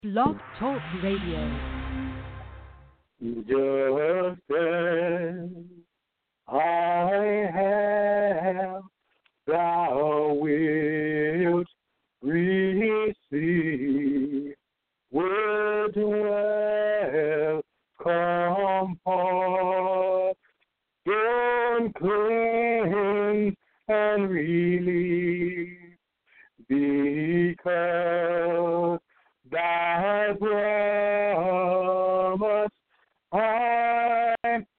Blog Talk Radio. Just as I have, thou wilt receive. Would dwell, comfort, don't cleanse and relieve, because thy promise I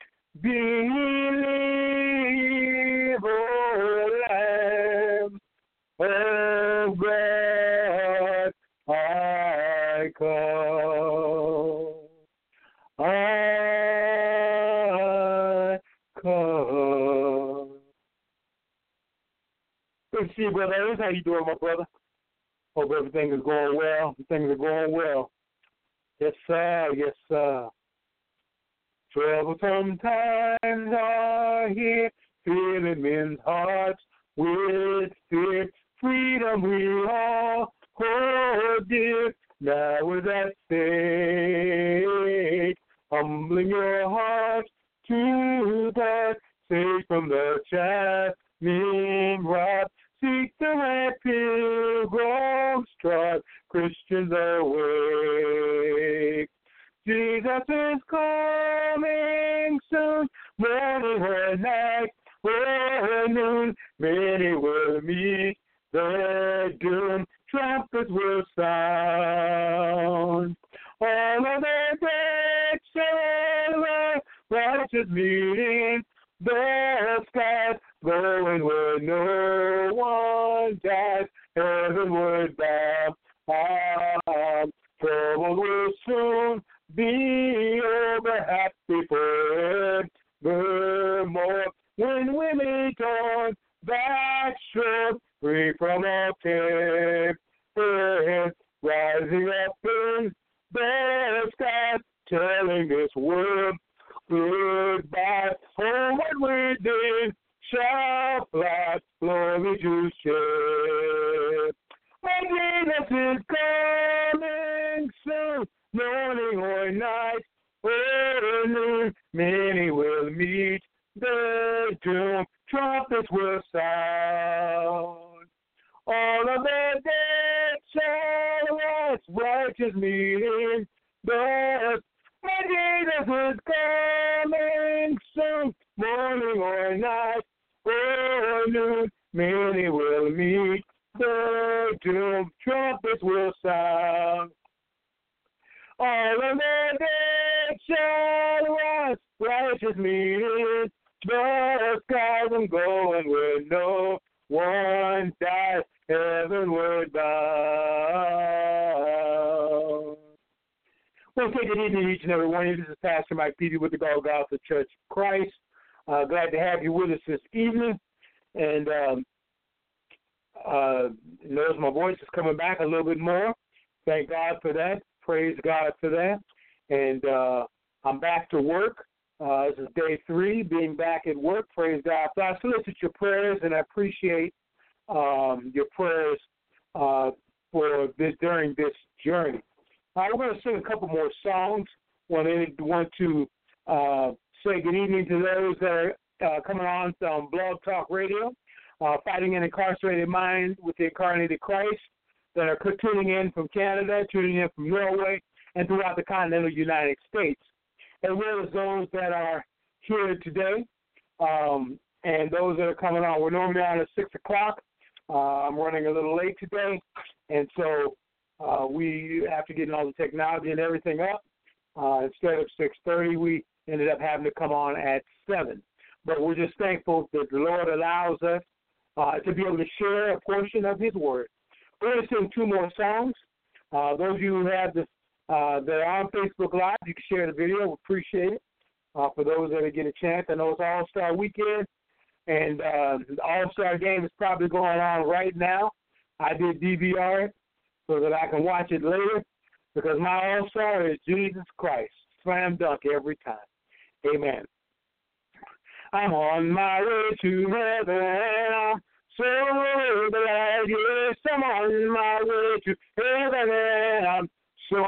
believe, O Lamb of God, I come. I come. Good to see you, Brother Ellis. How you doing, my brother? Hope everything is going well. Things are going well. Yes, sir. Yes, sir. Troublesome times are here, filling men's hearts with fear. Freedom we all hold dear. Now with that stake, humbling your heart to God, safe from the chastening rod. Seek the red pilgrim's trot, Christians awake. Jesus is coming soon, morning or night or noon. Many will meet their doom, trumpets will sound. All of the dead shall rise, righteous meeting the skies, going where no one dies, heavenward bound. Trouble will soon be over, happy forevermore. When we meet on that shore, free from all care, rising up in the sky, telling this world goodbye. Oh, what we did shall fly, glory to share. When Jesus is coming soon, morning or night or noon, many will meet their doom, trumpets will sound. All of the dead shall rise, righteous meeting the when Jesus is coming soon, morning or night or noon, many will meet the doom, trumpets will sound. All of the dead shall rise, righteous meeting the skies, and going where no one dies, heavenward bound. Well, take it easy, each and every one of you. This is Pastor Mike Peavy with the Golgotha Church of Christ. Glad to have you with us this evening. And notice my voice is coming back a little bit more. Thank God for that. Praise God for that. And I'm back to work. This is day 3, being back at work. Praise God. So I solicit your prayers, and I appreciate your prayers for this during this journey. We're going to sing a couple more songs. Want to say good evening to those that are coming on Blog Talk Radio, Fighting an Incarcerated Mind with the Incarnated Christ, that are tuning in from Canada, tuning in from Norway, and throughout the continental United States, as well as those that are here today, and those that are coming on. We're normally on at 6 o'clock. I'm running a little late today, and so we, after getting all the technology and everything up, instead of 6:30, we ended up having to come on at 7. But we're just thankful that the Lord allows us to be able to share a portion of His Word. We're going to sing 2 more songs. Those of you who have this, that are on Facebook Live, you can share the video. We appreciate it. For those that get a chance, I know it's All-Star Weekend, and the All-Star game is probably going on right now. I did DVR it so that I can watch it later, because my All-Star is Jesus Christ. Slam dunk every time. Amen. I'm on my way to heaven. So glad, yes, I'm on my way to heaven, and I'm so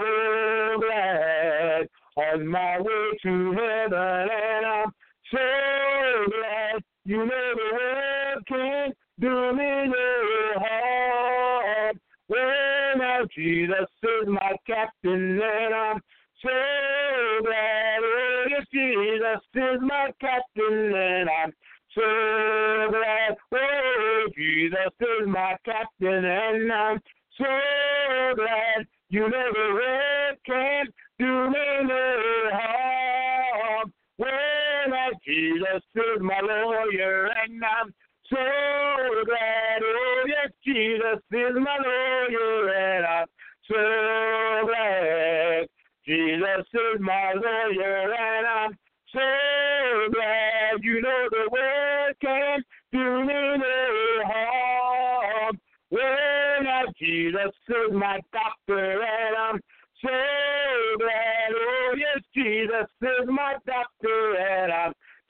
glad. On my way to heaven, and I'm so glad. You know the world can't do me no harm. Well, now Jesus is my captain, and I'm so glad. Oh, yes, Jesus is my captain, and I'm so glad. Oh, Jesus is my captain, and I'm so glad. You know the world can't do me no harm. Well, now Jesus is my lawyer, and I'm so glad. Oh, yes, Jesus is my lawyer, and I'm so glad. Jesus is my lawyer, and I'm so glad. You know the world can't do me no harm. Well, now Jesus is my doctor, and I'm so glad. Oh, yes, Jesus is my doctor, and I'm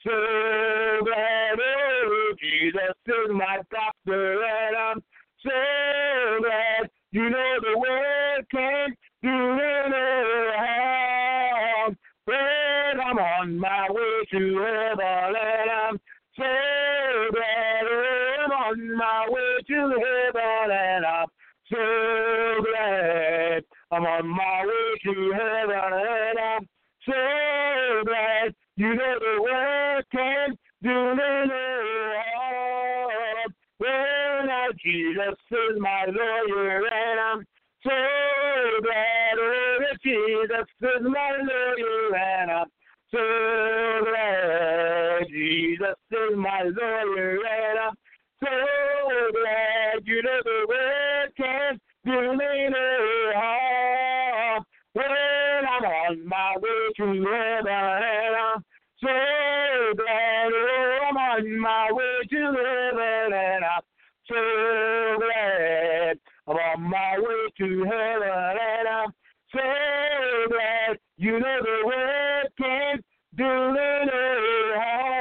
so glad. Oh, Jesus is my doctor, and I'm so glad. You know the world can't do me no harm. Well, I'm on my way to heaven, and I'm so glad. Oh, I'm on my way to heaven, and I'm so glad. I'm on my way to heaven, and I'm so glad. You know the world can't do me no harm. Well, now Jesus is my lawyer, and I'm so glad. Oh, Jesus is my lawyer, and I'm so glad. Jesus is my lawyer, and I'm so glad. You know the world can't do me no harm. Well, I'm on my way to heaven, and I'm so glad. Oh, I'm on my way to heaven, and I'm so glad. I'm on my way to heaven, and I'm so glad. You know the world can't do me no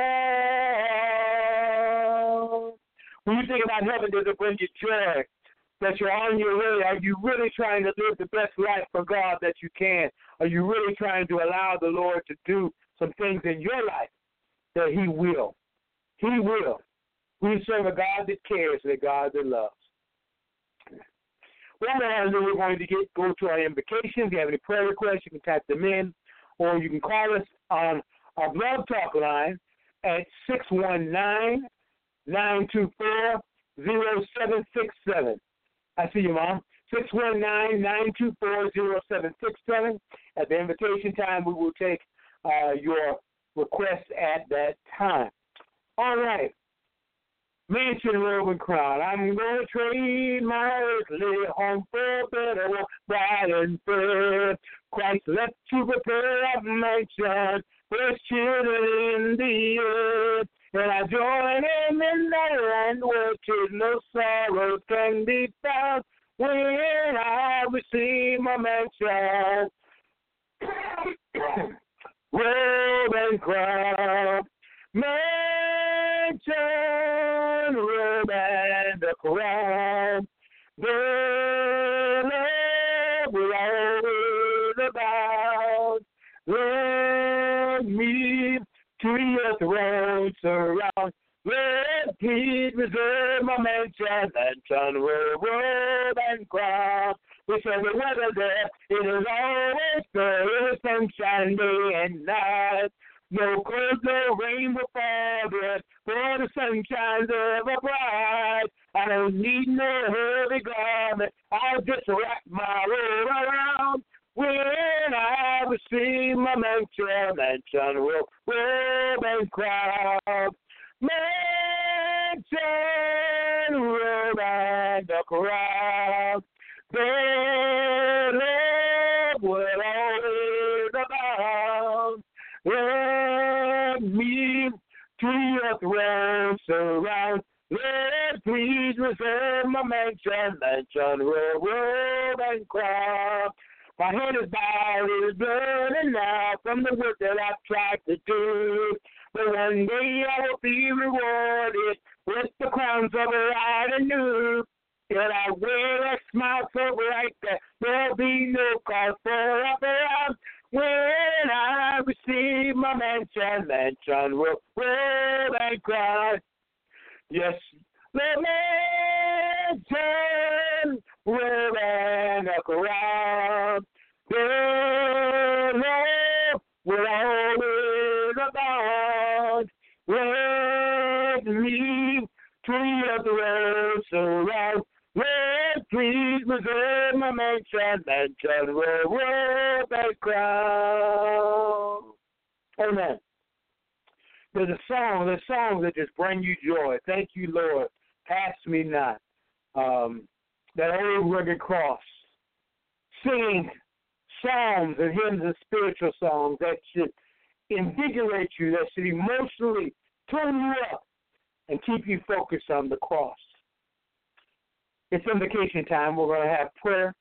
harm. When you think about heaven, does it bring you joy? That you're on your way? Are you really trying to live the best life for God that you can? Are you really trying to allow the Lord to do some things in your life that He will? He will. We serve a God that cares and a God that loves. Well, we're going to go to our invocations. If you have any prayer requests, you can type them in, or you can call us on our Blog Talk line at 619-924-0767. I see you, Mom. 619-924-0767. At the invitation time, we will take your request at that time. All right. Mansion, robe, and crown. I'm going to trade my earthly home for a better one, bright and fair. Christ left to prepare a mansion for His children in the earth. And I join Him in that land where no sorrow can be found. When I receive my mansion, robe and crown. Mansion, robe and the crown. The love will always abound. Let me to your throne surround. Let please reserve my mansion, robe and crown. Whichever weather there, it is always good, sunshine day and night. No cold, no rain will fall there, for the sun shines ever bright. I don't need no heavy garment, I'll just wrap my robe around. When I receive my mansion, robe and crown. Mansion, robe and the crown. The love will always abound. Let me to your throne surround. Let please reserve my mansion, robe and crown. My head is bowed, it is burning now from the work that I've tried to do. But one day I will be rewarded with the crowns of light and new. Yet I wear a smile so bright that There'll be no cause for alarm when I receive my mansion will roll and cry. Yes, the mansion will and around. The Lord will always abound. Let me tree of the road surround. Lord, please preserve my mansion will roll and cry. Amen. There's songs that just bring you joy. Thank you, Lord. Pass me not. That old rugged cross. Singing psalms and hymns and spiritual songs that should invigorate you, that should emotionally turn you up and keep you focused on the cross. It's invocation time. We're going to have prayer.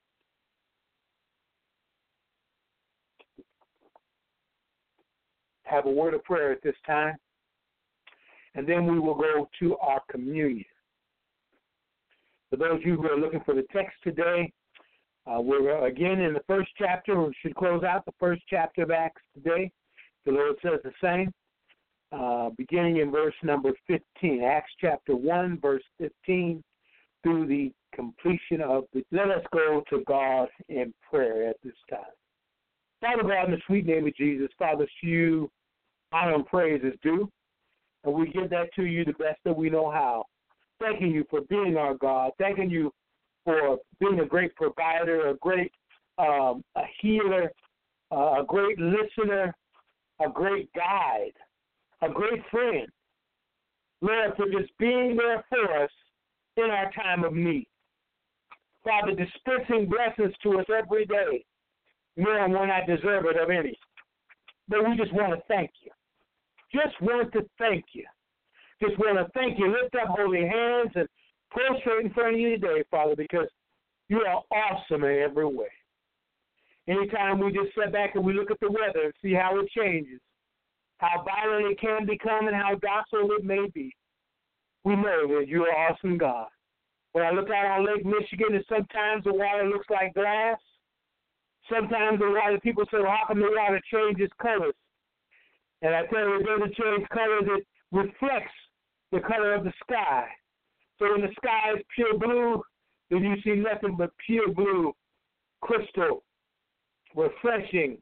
Have a word of prayer at this time. And then we will go to our communion. For those of you who are looking for the text today, we're again in the first chapter. We should close out the first chapter of Acts today. The Lord says the same, beginning in verse number 15. Acts chapter 1, verse 15, through the completion of the... Let us go to God in prayer at this time. Father God, in the sweet name of Jesus, Father, to you honor and praise is due, and we give that to you the best that we know how. Thanking you for being our God. Thanking you for being a great provider, a great a healer, a great listener, a great guide, a great friend. Lord, for just being there for us in our time of need. Father, dispensing blessings to us every day, more when I deserve it of any. But we just want to thank you. Just want to thank you. Just want to thank you. Lift up holy hands and prostrate in front of you today, Father, because you are awesome in every way. Anytime we just sit back and we look at the weather and see how it changes, how violent it can become and how docile it may be, we know that you are awesome, God. When I look out on Lake Michigan, and sometimes the water looks like glass. Sometimes the water, people say, well, how come the water changes colors? And I tell you, it doesn't change colors. It reflects the color of the sky. So when the sky is pure blue, then you see nothing but pure blue, crystal, refreshing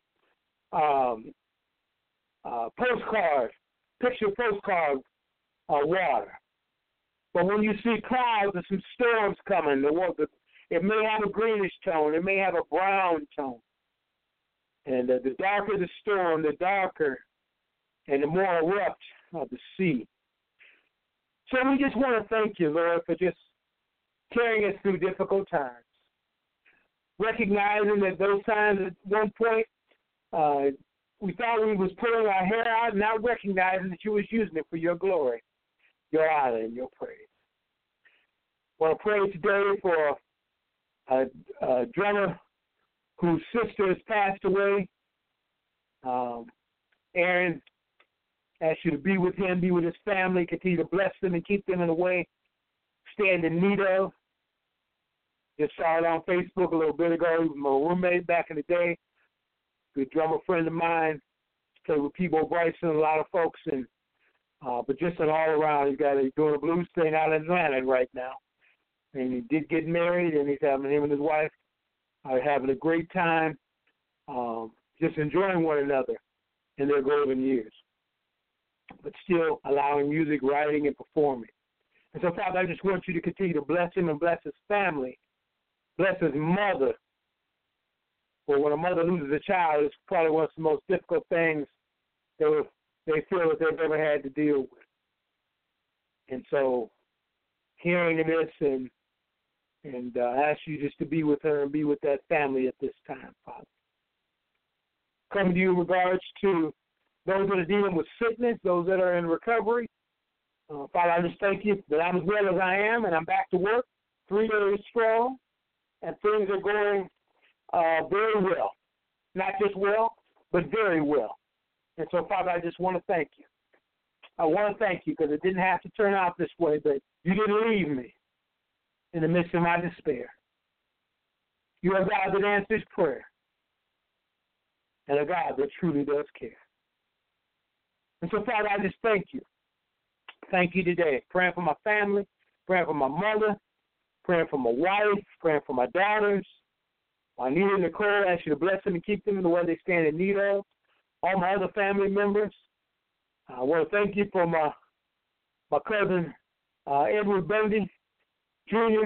postcard, picture postcard water. But when you see clouds and some storms coming, it may have a greenish tone, it may have a brown tone. And the darker the storm, the darker and the more abrupt of the sea. So we just want to thank you, Lord, for just carrying us through difficult times. Recognizing that those times at one point we thought we was pulling our hair out, now recognizing that you was using it for your glory, your honor, and your praise. I want to pray today for a drummer whose sister has passed away. Aaron, ask you to be with him, be with his family, continue to bless them and keep them in a way stand in need of. Just saw it on Facebook a little bit ago. He was my roommate back in the day. Good drummer friend of mine. Played with Peebo Bryson and a lot of folks, and but just an all-around. He's doing a blues thing out in Atlanta right now. And he did get married, and him and his wife are having a great time, just enjoying one another in their golden years, but still allowing music, writing, and performing. And so, Father, I just want you to continue to bless him and bless his family, bless his mother. For when a mother loses a child, it's probably one of the most difficult things they feel that they've ever had to deal with. And so, hearing this and ask you just to be with her and be with that family at this time, Father. Coming to you in regards to those that are dealing with sickness, those that are in recovery. Father, I just thank you that I'm as well as I am, and I'm back to work, 3 days strong, and things are going very well. Not just well, but very well. And so, Father, I just want to thank you. I want to thank you because it didn't have to turn out this way, but you didn't leave me in the midst of my despair. You're a God that answers prayer and a God that truly does care. And so, Father, I just thank you. Thank you today. Praying for my family, praying for my mother, praying for my wife, praying for my daughters. Juanita and Nicole, I ask you to bless them and keep them in the way they stand in need of. All my other family members. I want to thank you for my cousin, Edward Bundy Jr.,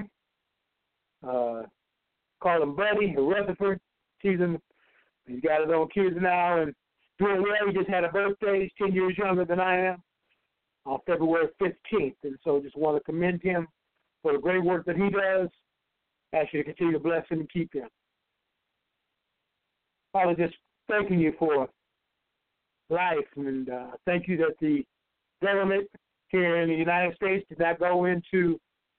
call him Buddy in Rutherford. He's got his own kids now and doing well. He just had a birthday. He's 10 years younger than I am on February 15th. And so just want to commend him for the great work that he does. Ask you to continue to bless him and keep him. Father, just thanking you for life, and thank you that the government here in the United States did not go into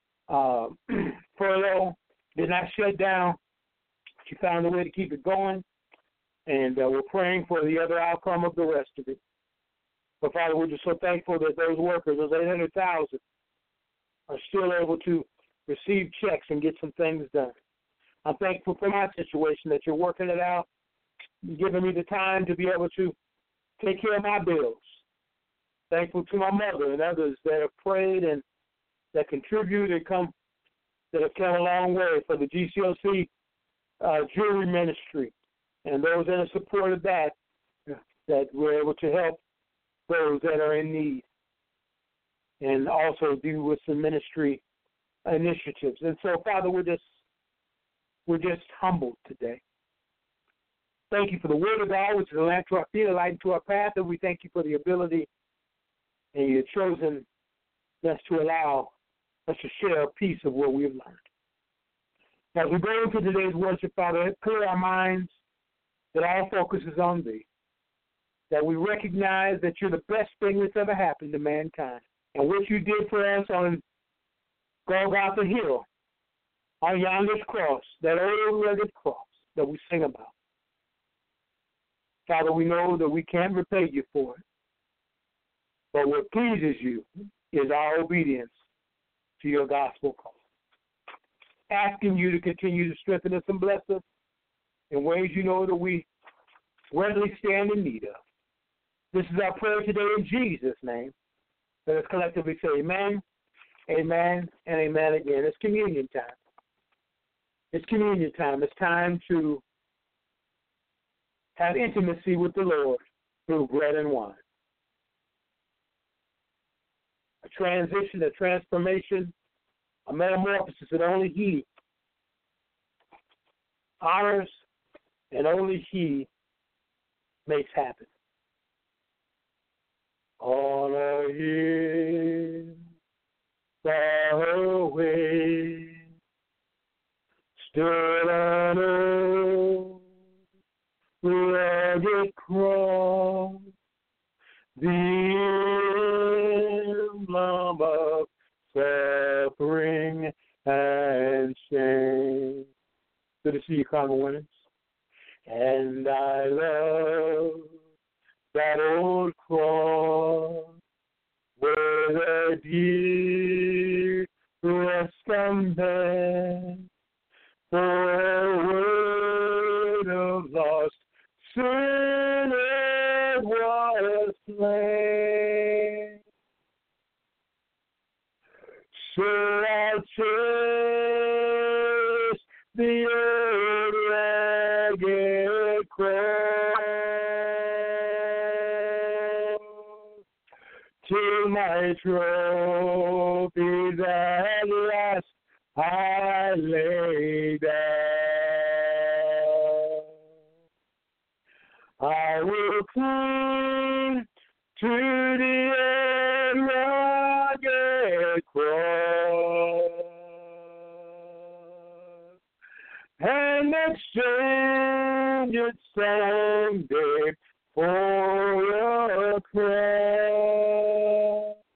furlough, did not shut down. She found a way to keep it going, and we're praying for the other outcome of the rest of it. But, Father, we're just so thankful that those workers, those 800,000, are still able to receive checks and get some things done. I'm thankful for my situation that you're working it out, giving me the time to be able to take care of my bills. Thankful to my mother and others that have prayed and that contribute and that have come a long way for the GCOC jewelry ministry and those that have supported that we're able to help those that are in need and also do with some ministry initiatives. And so, Father, we're just humbled today. Thank you for the word of God, which is a lamp to our feet, a light to our path, and we thank you for the ability and you've chosen us to allow us to share a piece of what we've learned. As we go into today's worship, Father, clear our minds that our focus is on thee, that we recognize that you're the best thing that's ever happened to mankind, and what you did for us on Golgotha Hill, on yonder's cross, that old rugged cross that we sing about. Father, we know that we can't repay you for it, but what pleases you is our obedience to your gospel call. Asking you to continue to strengthen us and bless us in ways you know that we readily stand in need of. This is our prayer today in Jesus' name. Let us collectively say amen, amen, and amen again. It's communion time. It's communion time. It's time to have intimacy with the Lord through bread and wine. A transition, a transformation, a metamorphosis that only He honors and only He makes happen. On a hill far away stood an old rugged cross, the emblem of suffering and shame. Good to see you, Carmel Winners. And I love that old cross where the dear rest and bed for a word of lost sin it was slain. So I chase the old ragged cross till my trophies at last I lay down. I will cling to the rugged cross and exchange it someday for a crown.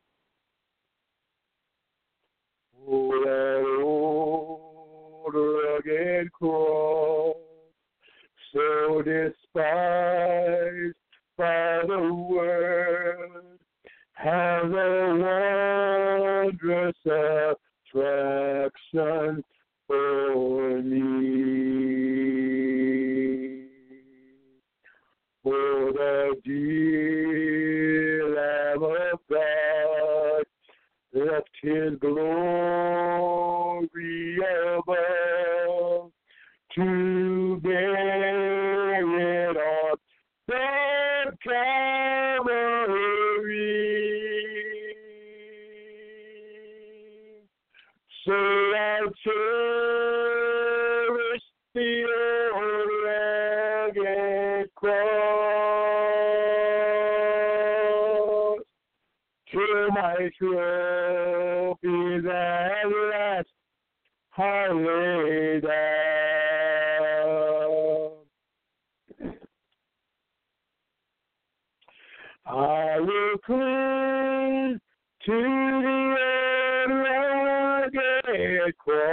Oh, that old rugged cross, so despised by the world, has a wondrous attraction for me. the dear Lamb of God left his glory above to bear it on the Calvary. So I'll cherish the old rugged cross till my trophies at last I lay down. I will cling to the old rugged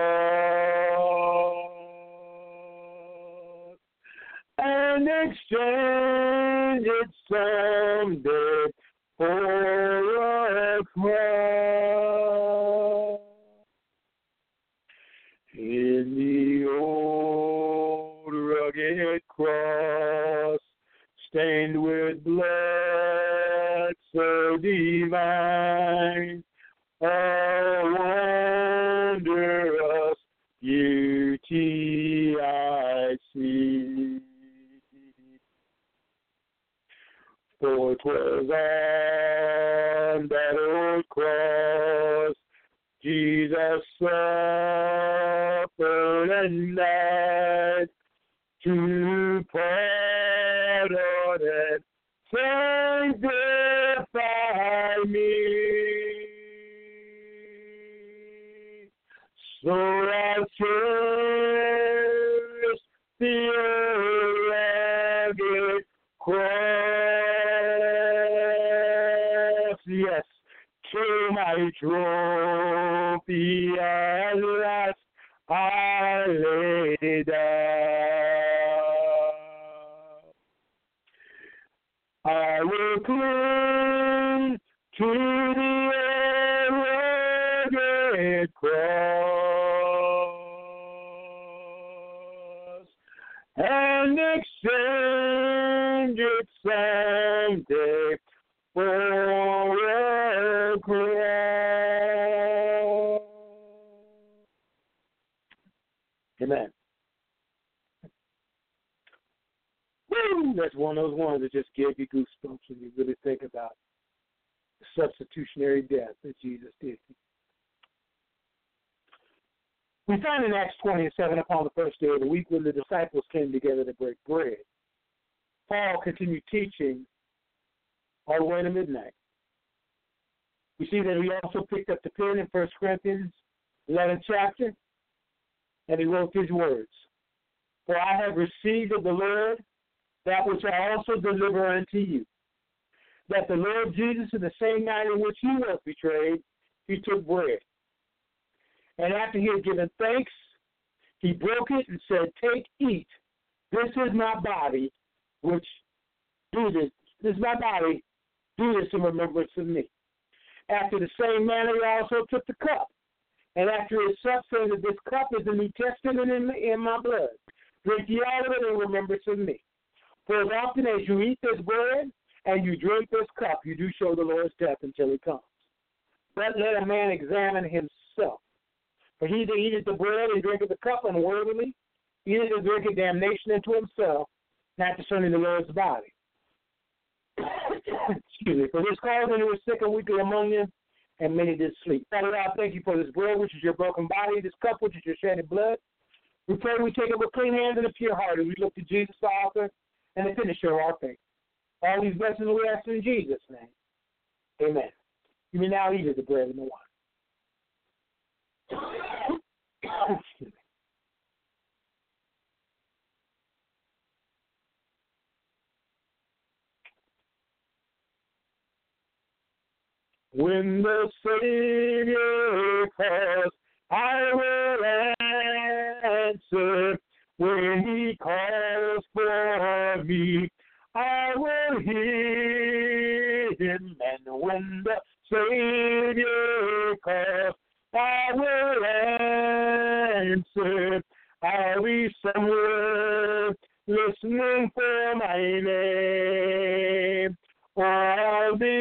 cross and exchange it someday for a cross. In the old rugged cross, stained with blood so divine, a wondrous beauty I see. For 'twas on that old cross Jesus suffered and died to pardon and sanctify me. So I'll cherish the rugged cross, yes, till my trophy at last I lay down. I will cling to the rugged cross and exchange it someday for a cross. Amen. Woo! That's one of those ones that just give you goosebumps when you really think about the substitutionary death that Jesus did. We find in Acts 27 upon the first day of the week when the disciples came together to break bread. Paul continued teaching all the way to midnight. We see that he also picked up the pen in 1 Corinthians 11th chapter, and he wrote these words: For I have received of the Lord that which I also deliver unto you, that the Lord Jesus, in the same night in which he was betrayed, he took bread. And after he had given thanks, he broke it and said, Take, eat. This is my body, which do this. This is my body. Do this in remembrance of me. After the same manner, he also took the cup. And after his supper, saying that this cup is the New Testament in my blood. Drink ye all of it in remembrance of me. For as often as you eat this bread and you drink this cup, you do show the Lord's death until he comes. But let a man examine himself. For he that eateth the bread and drinketh the cup unworthily, eateth and drinketh damnation unto himself, not discerning the Lord's body. Excuse me. For this cause many were sick and weakly among you, and many did sleep. Father God, thank you for this bread, which is your broken body, this cup, which is your shedded blood. We pray we take it with clean hands and a pure heart, and we look to Jesus, the author and the finisher of our faith. All these blessings we ask in Jesus' name. Amen. You may now eat of the bread and the wine. Excuse me. When the Savior calls, I will answer. When he calls for me, I will hear him. And when the Savior calls, I will answer. I'll be somewhere listening for my name.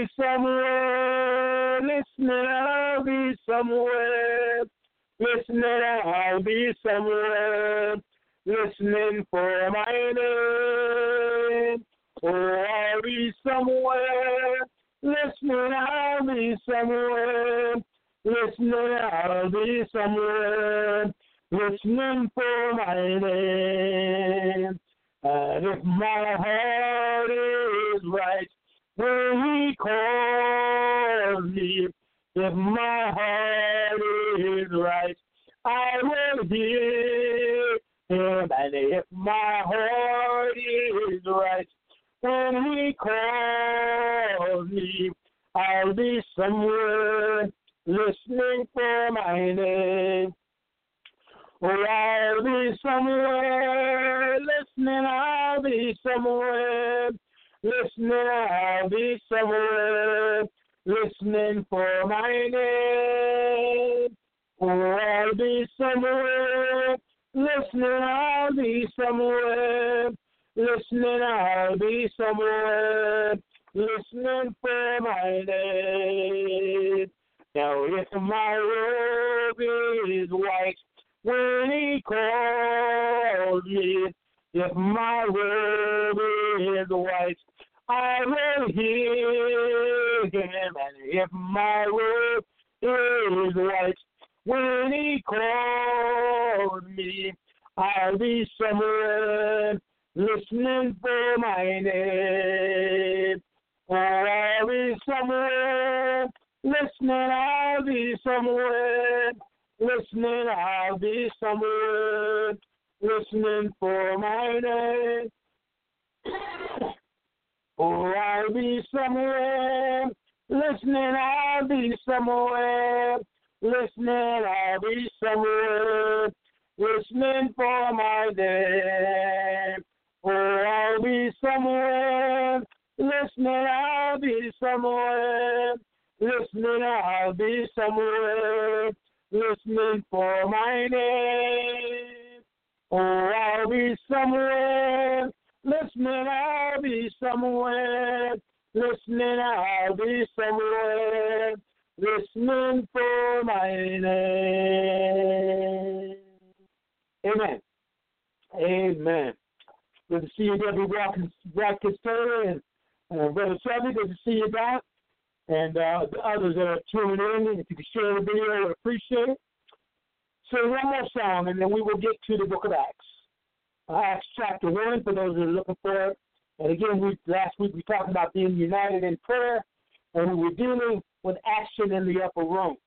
be somewhere listening. I'll be somewhere listening. I'll be somewhere listening for my name. Oh, I'll be somewhere listening. I'll be somewhere listening. I'll be somewhere listening for my name. And if my heart is right when he calls me, if my heart is right, I will hear him. And if my heart is right when he calls me, I'll be somewhere listening for my name. Oh, I'll be somewhere listening. I'll be somewhere listening. I'll be somewhere listening for my name. Oh, I'll be somewhere listening. I'll be somewhere listening. I'll be somewhere listening for my name. Now, if my robe is white when he calls me, if my robe is white, I will hear him. And if my robe is white when he calls me, I'll be somewhere listening for my name. Oh, I'll be somewhere listening. I'll be somewhere listening. I'll be somewhere listening for my name. Oh, I'll be somewhere listening. I'll be somewhere listening. I'll be somewhere listening for my name. Oh, I'll be somewhere listening. I'll be somewhere listening. I'll be somewhere listening for my name. Oh, I'll be somewhere listening. I'll be somewhere listening. I'll be somewhere listening for my name. Amen. Amen. Good to see you, Debbie Watkins Taylor, and Brother Chevy. Good to see you back. And the others that are tuning in, if you could share the video, I would appreciate it. So one more song, and then we will get to the book of Acts. Acts chapter 1, for those that are looking for it. And again, last week we talked about being united in prayer, and we were dealing with action in the upper room.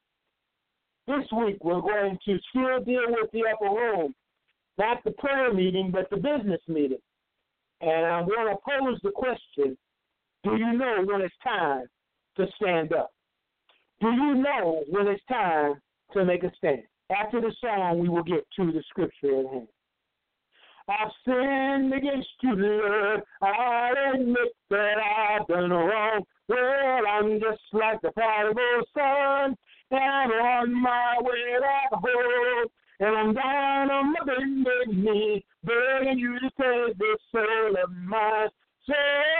This week we're going to still deal with the upper room, not the prayer meeting, but the business meeting. And I'm going to pose the question, do you know when it's time to stand up? Do you know when it's time to make a stand? After the song, we will get to the scripture at hand. I've sinned against you, Lord. I admit that I've done wrong. Well, I'm just like the prodigal son, and I'm on my way back home. And I'm down on my bended knee, begging you to save this soul of mine. So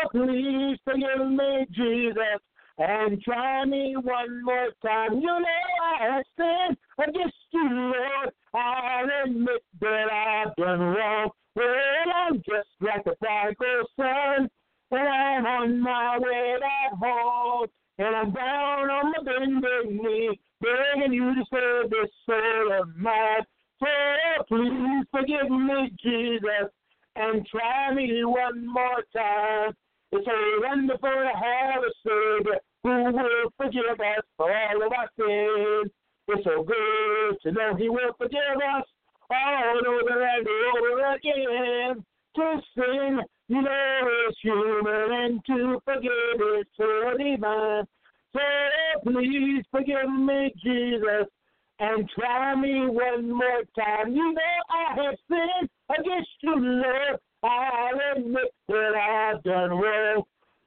please forgive me, Jesus, and try me one more time. You know I have sinned against you, Lord. I'll admit that I've done wrong. Well, I'm just like the prodigal son, and I'm on my way back home. And I'm down on my bended knee, begging you to save this soul of mine. So please forgive me, Jesus, and try me one more time. It's so wonderful to have a Savior who will forgive us for all of our sins. It's so good to know He will forgive us all over and over again. To sin, you know, is human, and to forgive is so divine. So please forgive me, Jesus, and try me one more time. You know I have sinned against you, Lord. I'll admit that I've done wrong.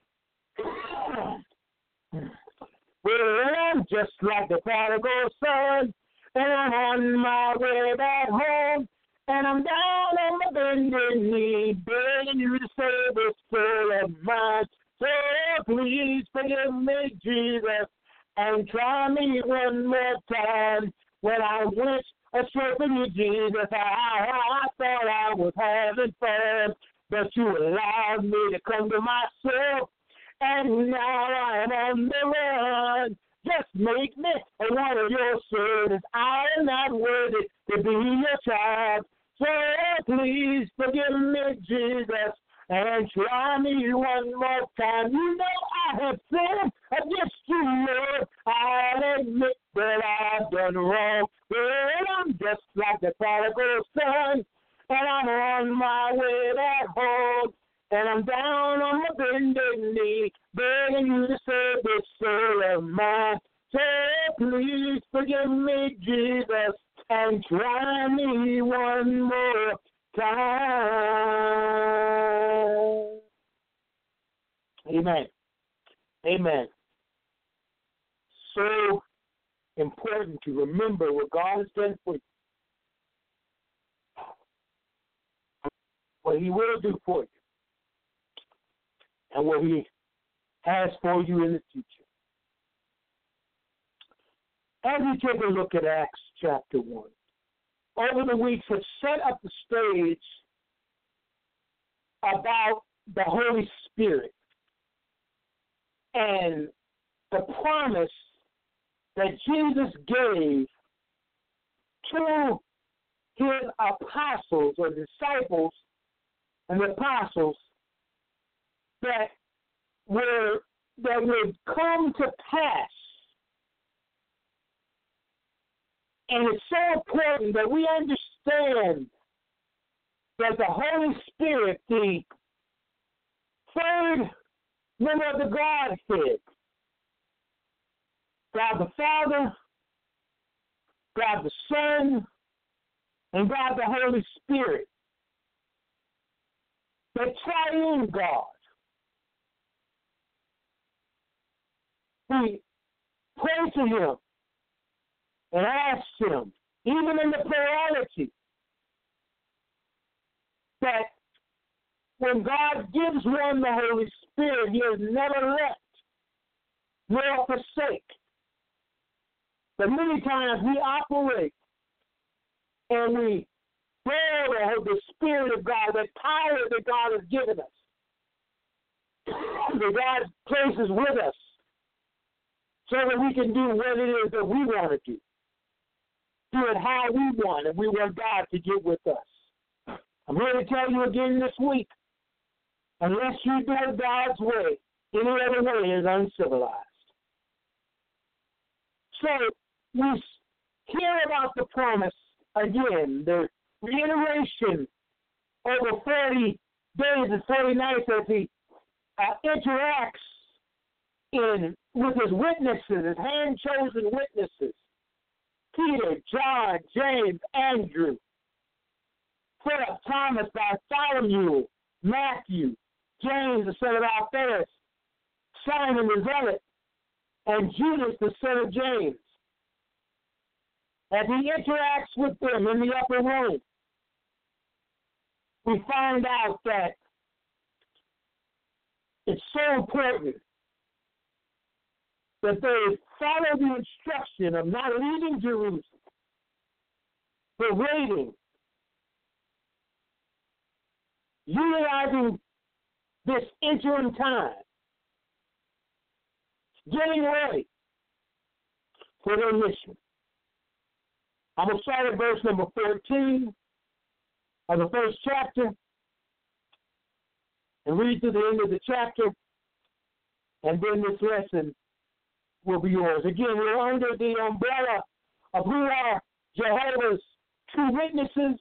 Well, I'm just like the prodigal son, and I'm on my way back home. And I'm down on my bended knee, begging you to save this soul of mine. So please forgive me, Jesus, and try me one more time. When I went astray from you, Jesus, I thought I was having fun, but you allowed me to come to myself, and now I am on the run. Just make me one of your servants. I am not worthy to be your child. So please forgive me, Jesus, and try me one more time. You know I have sinned against you, Lord. I'll admit that I've done wrong. But I'm just like the prodigal son, and I'm on my way back home. And I'm down on my bended knee, begging you to save this soul of mine. So please forgive me, Jesus, and try me one more time. Amen. Amen. So important to remember what God has done for you, what He will do for you, and what He has for you in the future. As we take a look at Acts chapter 1, over the weeks have set up the stage about the Holy Spirit and the promise that Jesus gave to his apostles or disciples and the apostles that would come to pass. And it's so important that we understand that the Holy Spirit, the third member of the Godhead, God the Father, God the Son, and God the Holy Spirit, the triune God, we pray to Him and ask Him, even in the plurality, that when God gives one the Holy Spirit, He has never left nor forsake. But many times we operate and we bear the Spirit of God, the power that God has given us, that God places with us, so that we can do what it is that we want to do. Do it how we want, and we want God to get with us. I'm here to tell you again this week, unless you do it God's way, any other way is uncivilized. So we hear about the promise again, the reiteration over 40 days and 40 nights as He interacts with His witnesses, His hand-chosen witnesses, Peter, John, James, Andrew, Philip, Thomas, Bartholomew, Matthew, James, the son of Alphaeus, Simon the Zealot, and Judas, the son of James. As He interacts with them in the upper room, we find out that it's so important that they follow the instruction of not leaving Jerusalem, but waiting, utilizing this interim time, getting ready for their mission. I'm going to start at verse number 14 of the first chapter and read to the end of the chapter, and then this lesson will be yours. Again, we're under the umbrella of who are Jehovah's true witnesses,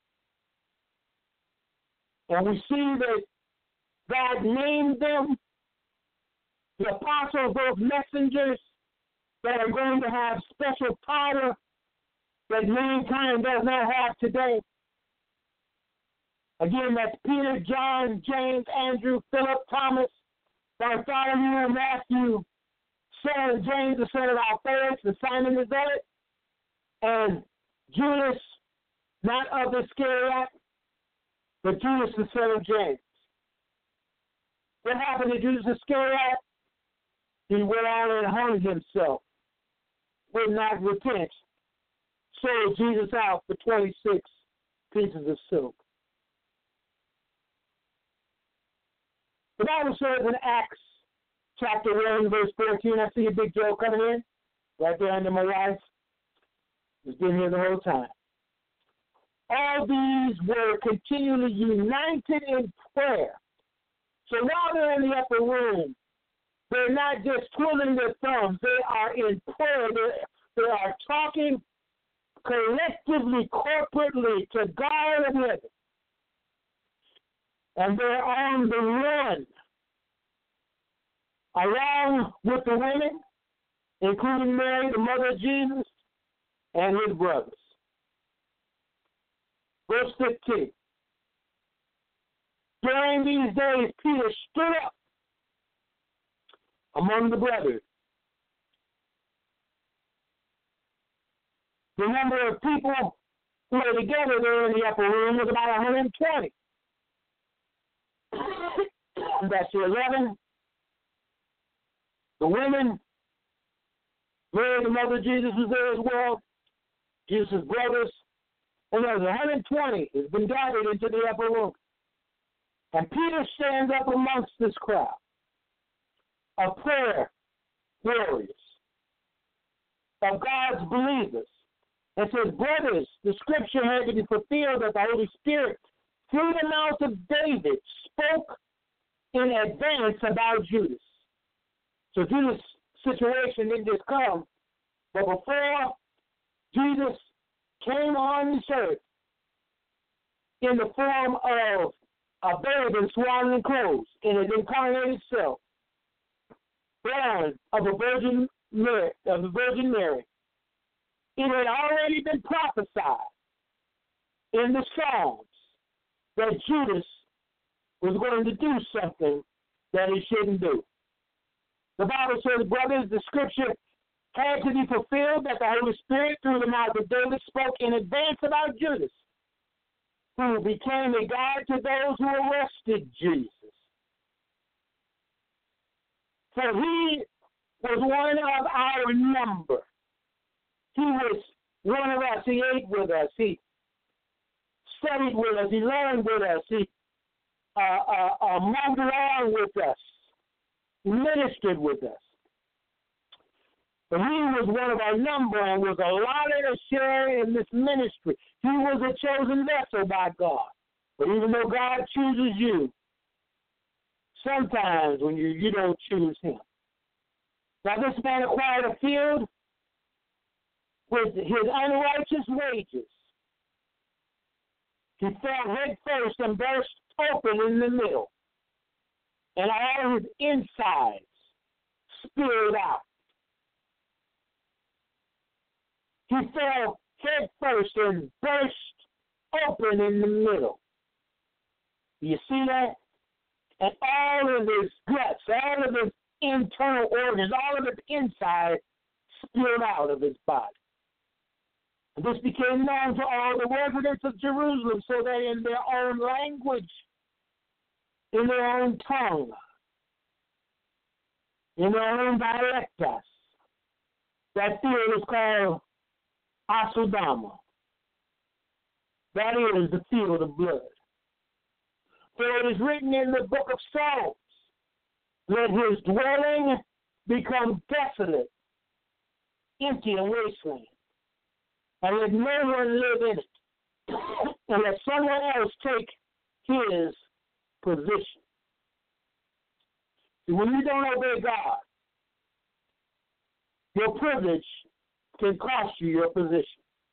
and we see that God named them the apostles, those messengers that are going to have special power that mankind does not have today. Again, that's Peter, John, James, Andrew, Philip, Thomas, Bartholomew, Matthew, son of James, the son of Alphaeus, and Simon the Zealot, and Judas, not of Iscariot, but Judas, the son of James. What happened to Judas Iscariot? he went on and hung himself, would not repent, sold Jesus out for 26 pieces of silk. The Bible says in Acts chapter 1, verse 14, I see a Big Joe coming in, right there under my wife. He's been here the whole time. All these were continually united in prayer. So while they're in the upper room, they're not just twiddling their thumbs. They are in prayer. They are talking collectively, corporately to God of heaven. And they're on the run, along with the women, including Mary, the mother of Jesus, and his brothers. Verse 15. During these days, Peter stood up among the brethren. The number of people who were together there in the upper room was about 120. That's 11. The women, Mary, the mother of Jesus, was there as well. Jesus' brothers. And there's 120 has been gathered into the upper room. And Peter stands up amongst this crowd of prayer warriors, of God's believers, and says, brothers, the scripture had to be fulfilled that the Holy Spirit, through the mouth of David, spoke in advance about Judas. So Judas' situation didn't just come, but before Jesus came on this earth in the form of a babe in swaddling clothes, in his incarnated self, born of a Virgin Mary. It had already been prophesied in the Psalms that Judas was going to do something that he shouldn't do. The Bible says, brothers, the scripture had to be fulfilled that the Holy Spirit, through the mouth of David, spoke in advance about Judas, who became a guide to those who arrested Jesus. So he was one of our number. He was one of us. He ate with us. He studied with us. He learned with us. He moved around with us. He ministered with us. But he was one of our number and was allotted a share in this ministry. He was a chosen vessel by God. But even though God chooses you, sometimes when you don't choose him. Now this man acquired a field with his unrighteous wages. He fell head first and burst open in the middle. And all his insides spilled out. He fell head first and burst open in the middle. You see that? And all of his guts, all of his internal organs, all of his inside spilled out of his body. And this became known to all the residents of Jerusalem, so that in their own language, in their own tongue, in their own dialectus, that field is called Asudama. That is the field of blood. For it is written in the book of Psalms, let his dwelling become desolate, empty and wasteland, and let no one live in it, and let someone else take his position. See, when you don't obey God, your privilege can cost you your position.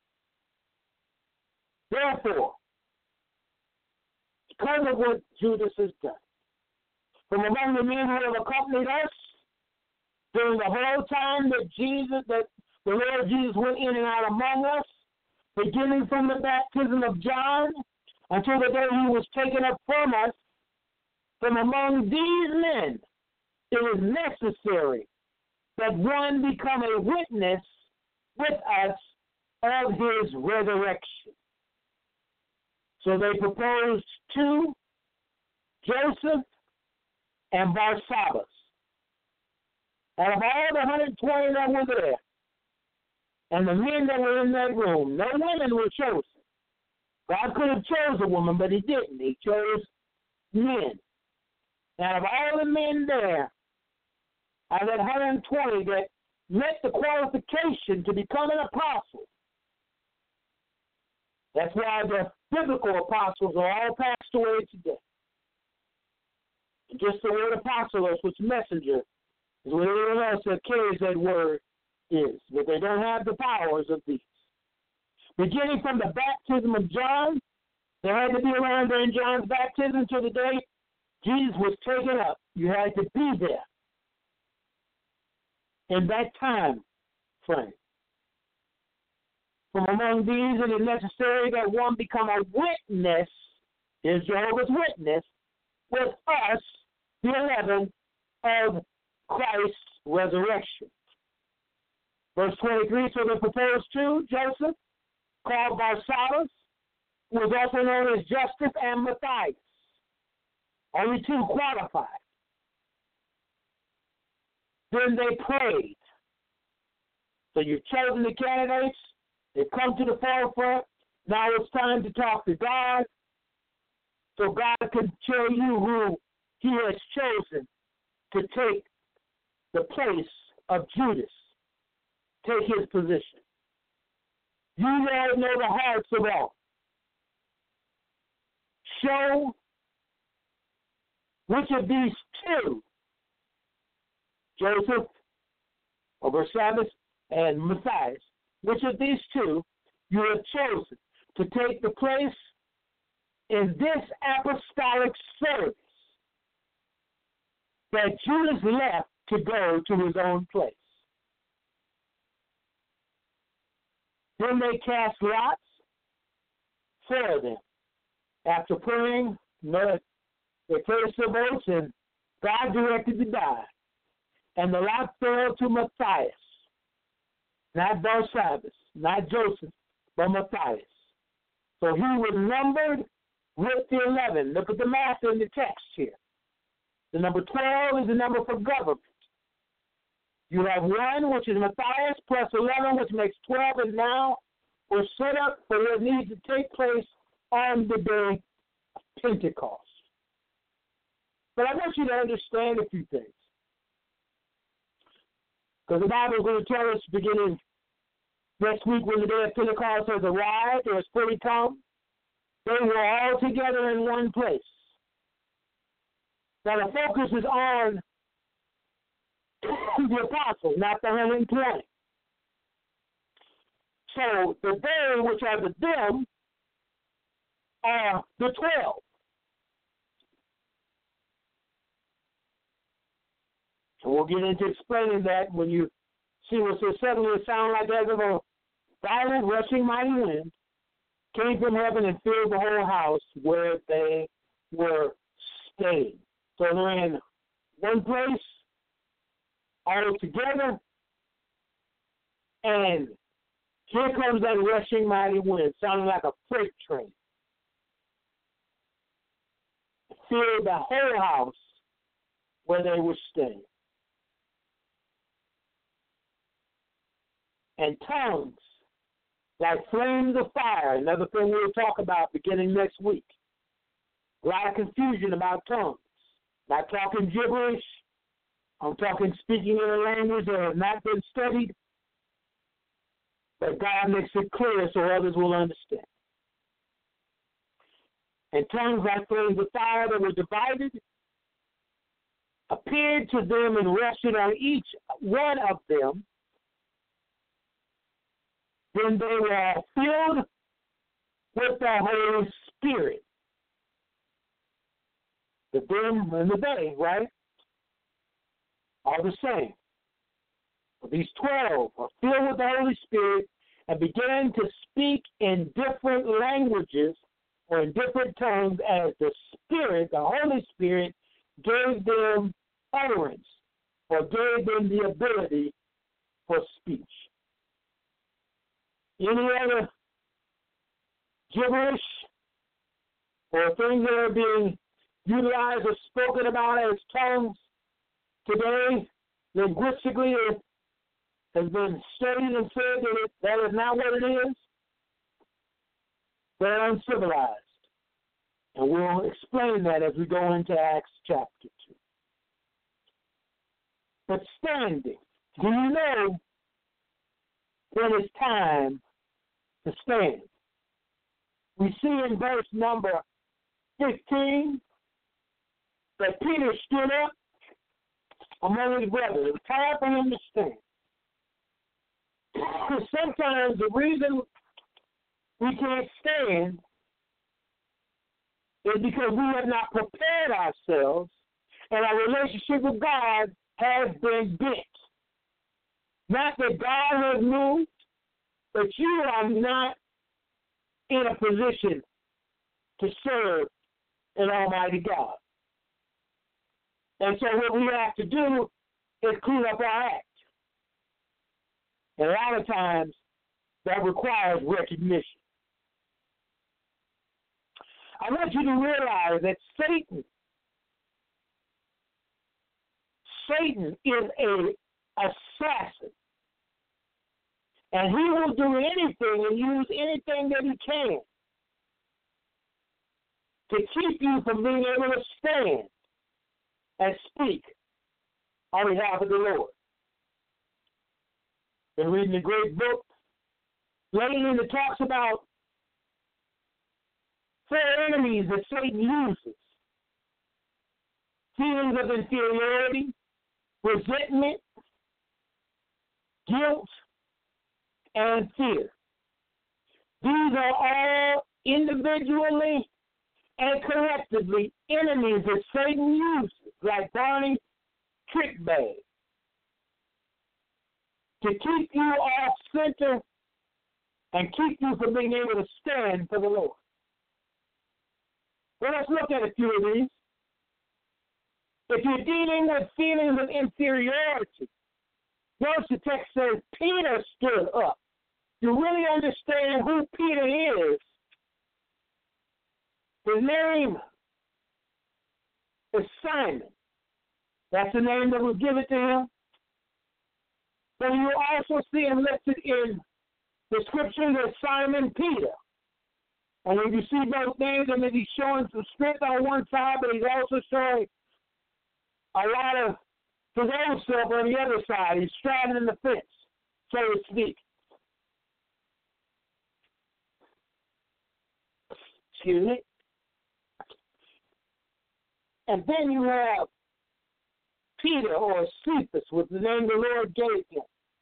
Therefore, because of what Judas has done, from among the men who have accompanied us during the whole time that the Lord Jesus went in and out among us, beginning from the baptism of John until the day he was taken up from us, from among these men, it is necessary that one become a witness with us of his resurrection. So they proposed two, Joseph and Barsabbas, Out of all the 120 that were there, and the men that were in that room, no women were chosen. God could have chosen a woman, but he didn't. He chose men. Out of all the men there, out of that 120 that met the qualification to become an apostle, that's why the biblical apostles are all passed away today. Just the word apostolos, which messenger, is what everyone else that carries that word is. But they don't have the powers of these. Beginning from the baptism of John, they had to be around during John's baptism to the day Jesus was taken up. You had to be there in that time frame. From among these, it is necessary that one become a witness, is Jehovah's Witness, with us, the 11, of Christ's resurrection. Verse 23, so the proposed two, Joseph, called Barsabbas, who was also known as Justus, and Matthias. Only two qualified. Then they prayed. So you've chosen the candidates. They've come to the forefront. Now it's time to talk to God, so God can tell you who he has chosen to take the place of Judas, take his position. You Lord know the hearts of all. Show which of these two, Joseph, or Barsabbas, and Matthias, which of these two you have chosen to take the place in this apostolic service that Judas left to go to his own place. Then they cast lots for them. After praying, they placed their votes, and God directed the die. And the lot fell to Matthias, not Barsabbas, not Joseph, but Matthias. So he was numbered with the 11. Look at the math in the text here. The number 12 is the number for government. You have 1, which is Matthias, plus 11, which makes 12, and now we're set up for what needs to take place on the day of Pentecost. But I want you to understand a few things. Because the Bible is going to tell us beginning next week when the day of Pentecost has arrived or has fully come, they were all together in one place. Now the focus is on the apostles, not the 120. So the they, which are the them, are the 12. So we'll get into explaining that when you see what says suddenly it sounded like as of a violent, rushing, mighty wind came from heaven and filled the whole house where they were staying. So they're in one place, all together, and here comes that rushing, mighty wind, sounding like a freight train. It filled the whole house where they were staying. And tongues, like flames of fire, another thing we'll talk about beginning next week. A lot of confusion about tongues. Not talking gibberish. I'm talking speaking in a language that has not been studied. But God makes it clear so others will understand. And tongues like flames of fire that were divided appeared to them and rested on each one of them. Then they were filled with the Holy Spirit. The them and the they, right, are the same. But these 12 are filled with the Holy Spirit and began to speak in different languages or in different tongues as the Spirit, the Holy Spirit, gave them utterance or gave them the ability for speech. Any other gibberish or things that are being utilized or spoken about as tongues today linguistically it has been studied and said that that is not what it is. They're uncivilized. And we'll explain that as we go into Acts chapter 2. But standing, do you know when it's time to stand? We see in verse number 15 that Peter stood up among his brothers. It was time for him to stand. Sometimes the reason we can't stand is because we have not prepared ourselves and our relationship with God has been bent. Not that God has moved, but you are not in a position to serve an almighty God. And so what we have to do is clean up our act. And a lot of times that requires recognition. I want you to realize that Satan is an assassin. And he will do anything and use anything that he can to keep you from being able to stand and speak on behalf of the Lord. Been reading a great book lately that talks about 4 enemies that Satan uses. Feelings of inferiority, resentment, guilt, and fear. These are all individually and collectively enemies that Satan uses, like Barney trick bag, to keep you off center and keep you from being able to stand for the Lord. Well, let's look at a few of these. If you're dealing with feelings of inferiority, notice the text says Peter stood up. You really understand who Peter is. His name is Simon. That's the name that was given to him. But you also see him listed in the scriptures as Simon Peter. And when you see both names, I mean, he's showing some strength on one side, but he's also showing a lot of his own self on the other side. He's straddling the fence, so to speak. Excuse me. And then you have Peter, or Cephas, was the name the Lord gave him.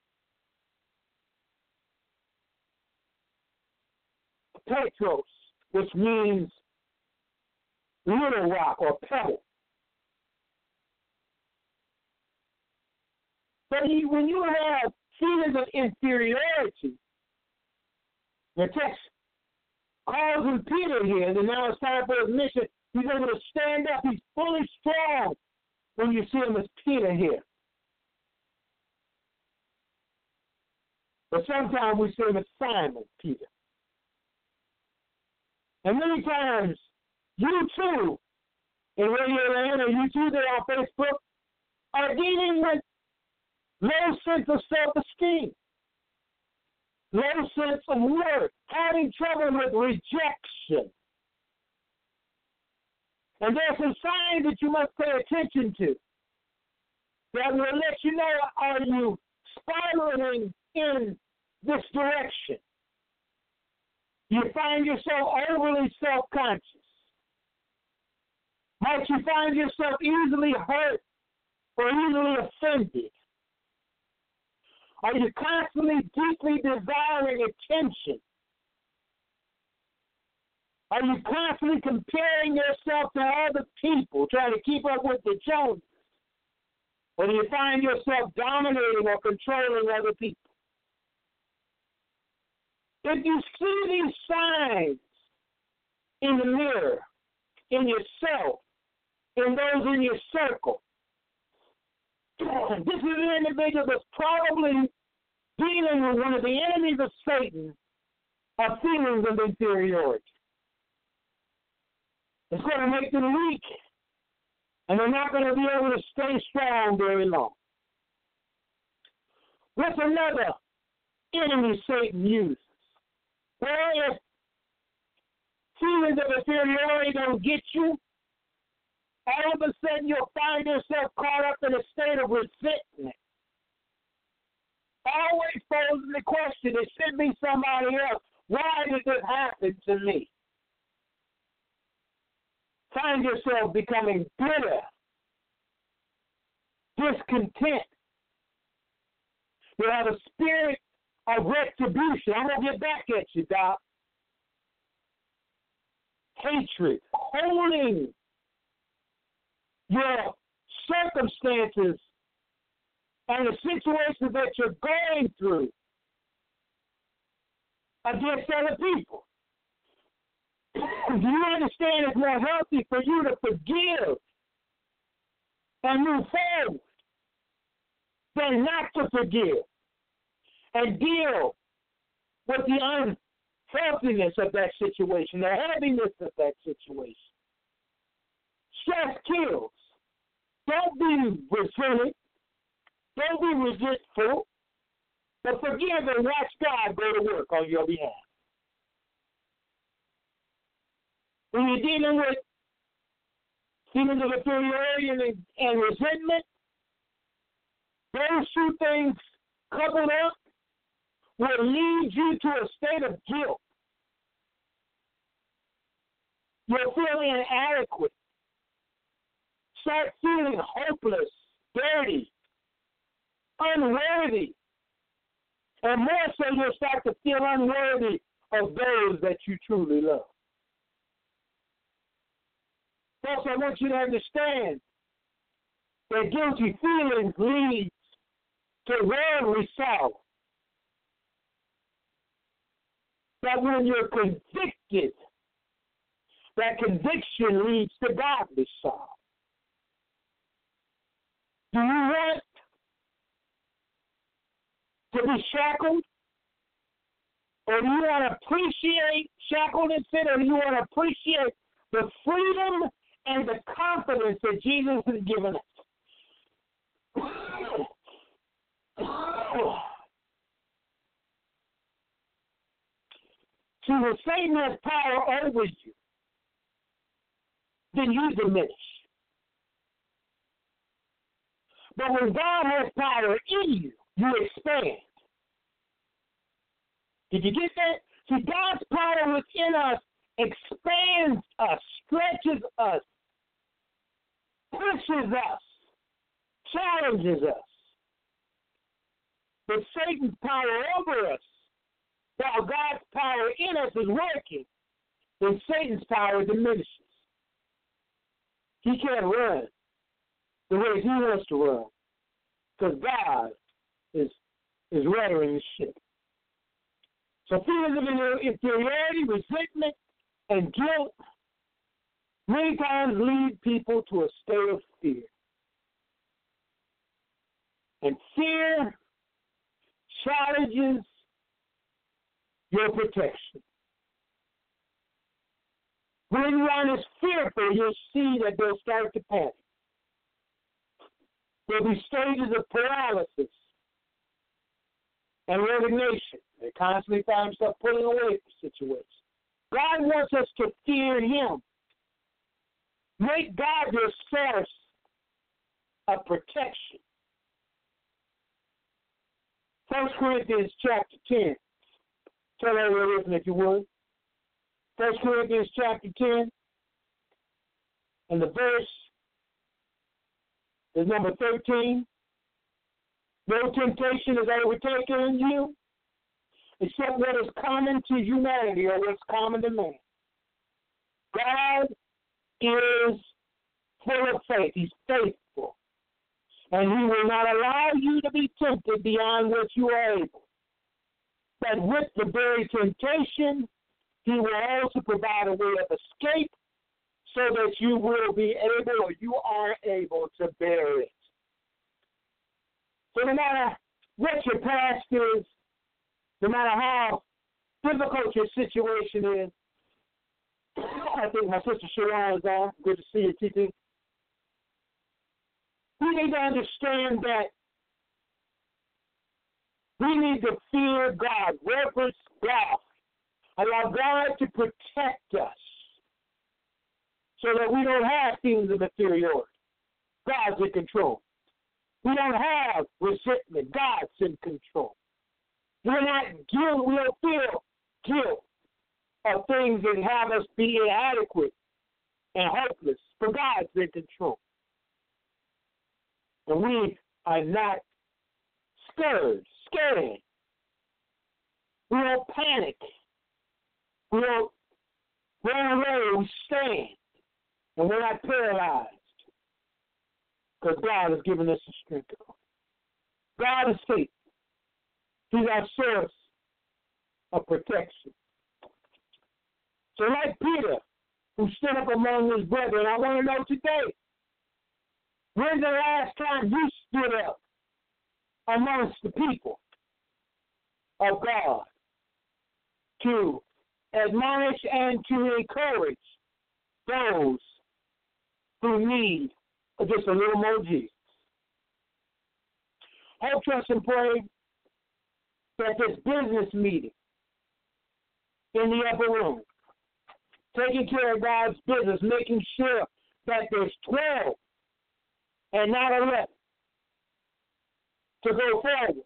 Petros, which means little rock or pebble. But when you have feelings of inferiority, the text calls him Peter here, and now it's time for his mission. He's able to stand up. He's fully strong when you see him as Peter here. But sometimes we see him as Simon Peter. And many times, you too, in Radio Land, or you too that are on Facebook, are dealing with low sense of self-esteem, low sense of worth, having trouble with rejection. And there's some signs that you must pay attention to that will let you know, are you spiraling in this direction? You find yourself overly self-conscious. Might you find yourself easily hurt or easily offended? Are you constantly deeply desiring attention? Are you constantly comparing yourself to other people, trying to keep up with the Joneses? Or do you find yourself dominating or controlling other people? If you see these signs in the mirror, in yourself, in those in your circle, this is an individual that's probably dealing with one of the enemies of Satan of feelings of inferiority. It's going to make them weak, and they're not going to be able to stay strong very long. What's another enemy Satan uses? Well, if feelings of inferiority don't get you, all of a sudden you'll find yourself caught up in a state of resentment. Always posing the question, it should be somebody else. Why did this happen to me? Find yourself becoming bitter, discontent. You have a spirit of retribution. I'm going to get back at you, Doc. Hatred, holding your circumstances and the situations that you're going through against other people. Do you understand it's more healthy for you to forgive and move forward than not to forgive and deal with the unhealthiness of that situation, the heaviness of that situation? Stress kills. Don't be resented. Don't be resentful. But forgive and watch God go to work on your behalf. When you're dealing with feelings of inferiority and resentment, those two things coupled up will lead you to a state of guilt. You'll feel inadequate. Start feeling hopeless, dirty, unworthy. And more so, you'll start to feel unworthy of those that you truly love. Also, I want you to understand that guilty feelings lead to worldly sorrow. That when you're convicted, that conviction leads to godly sorrow. Do you want to be shackled? Or do you want to appreciate shackleness, or do you want to appreciate the freedom and the confidence that Jesus has given us? See, when Satan has power over you, then you diminish. But when God has power in you, you expand. Did you get that? See, God's power within us expands us, stretches us, pushes us, challenges us. But Satan's power over us, while God's power in us is working, then Satan's power diminishes. He can't run the way he wants to run, because God is ruddering the ship. So feelings of inferiority, resentment, and guilt many times lead people to a state of fear. And fear challenges your protection. When one is fearful, you'll see that they'll start to panic. There'll be stages of paralysis and resignation. They constantly find themselves pulling away from situations. God wants us to fear Him. Make God your source of protection. 1 Corinthians chapter 10. Turn over with me if you would. 1 Corinthians chapter 10. And the verse is number 13. No temptation is overtaken you, except what is common to humanity or what's common to man. God is full of faith. He's faithful. And He will not allow you to be tempted beyond what you are able. But with the very temptation, He will also provide a way of escape so that you will be able, or you are able, to bear it. So no matter what your past is, no matter how difficult your situation is, I think my sister Sharon is on. Good to see you, TT. We need to understand that We need to fear God, reverence God, allow God to protect us so that we don't have feelings of inferiority. God's in control. We don't have resentment. God's in control. We're not guilt. We don't feel guilt of things that have us be inadequate and hopeless. For God's in control. And we are not scared. We don't panic. We don't run away. We stand. And we're not paralyzed. Because God has given us the strength to go. God is faithful. He's our source of protection. So like Peter, who stood up among his brethren, I want to know today, when's the last time you stood up amongst the people of God to admonish and to encourage those who need just a little more Jesus? Hope, trust, and pray that this business meeting in the upper room, taking care of God's business, making sure that there's 12 and not 11 to go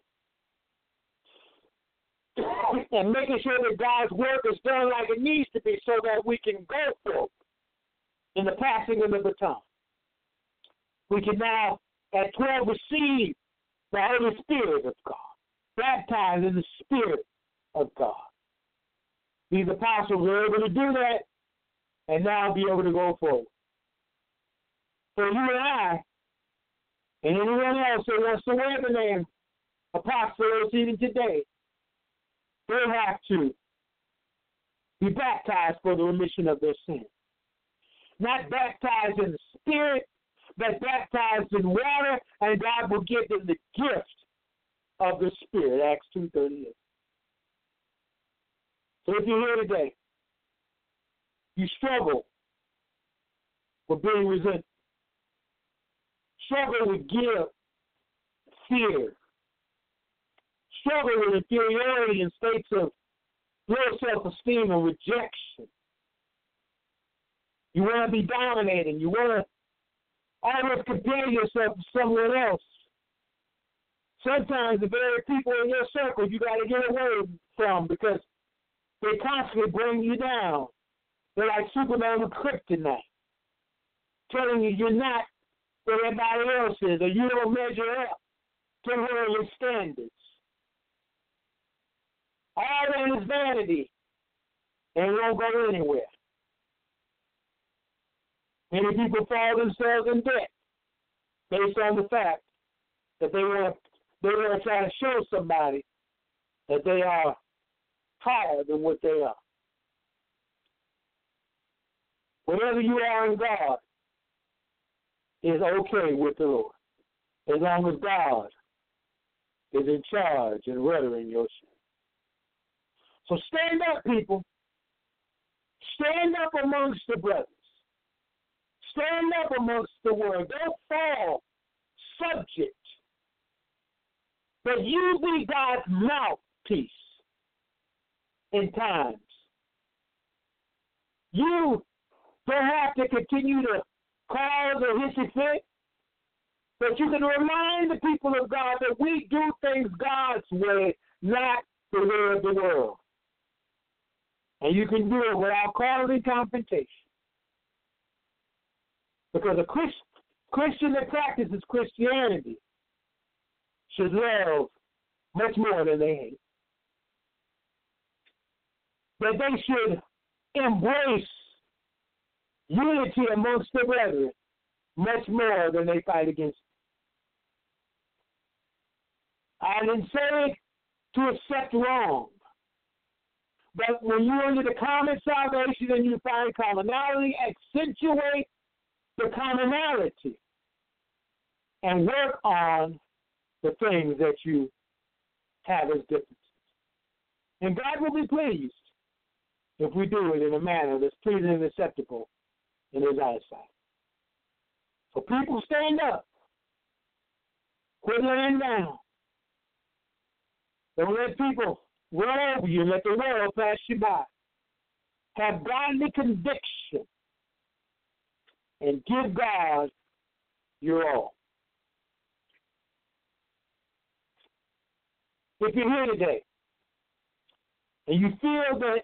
forward. And making sure that God's work is done like it needs to be so that we can go forward in the passing of the baton. We can now, at 12, receive the Holy Spirit of God, baptized in the Spirit of God. These apostles were able to do that and now be able to go forward. For you and I, and anyone else that wants to wear the name apostles even today, they have to be baptized for the remission of their sins. Not baptized in the Spirit, but baptized in water, and God will give them the gift of the Spirit, Acts 2:38. So if you're here today, you struggle with being resentful, struggle with guilt, fear, struggle with inferiority and states of low self-esteem and rejection. You want to be dominating. You want to always compare yourself to someone else. Sometimes the very people in your circle you got to get away from because they constantly bring you down. They're like Superman with kryptonite, telling you you're not what everybody else is, or you don't measure up to worldly standards. All that is vanity, and it won't go anywhere. Many people fall themselves in debt based on the fact that they want to try to show somebody that they are higher than what they are. Whatever you are in God is okay with the Lord, as long as God is in charge and ruddering your ship. So stand up, people. Stand up amongst the brothers. Stand up amongst the world. Don't fall subject. But you be God's mouthpiece in times. You don't have to continue to cause a hissy fit, but you can remind the people of God that we do things God's way, not the way of the world. And you can do it without causing confrontation. Because a Christian that practices Christianity should love much more than they hate. That they should embrace unity amongst their brethren much more than they fight against it. I didn't say to accept wrong. But when you're under the common salvation and you find commonality, accentuate the commonality and work on the things that you have as differences. And God will be pleased if we do it in a manner that's pleasing and acceptable in His eyesight. So people, stand up. Quit laying down. Don't let people run over you and let the world pass you by. Have godly conviction and give God your all. If you're here today and you feel that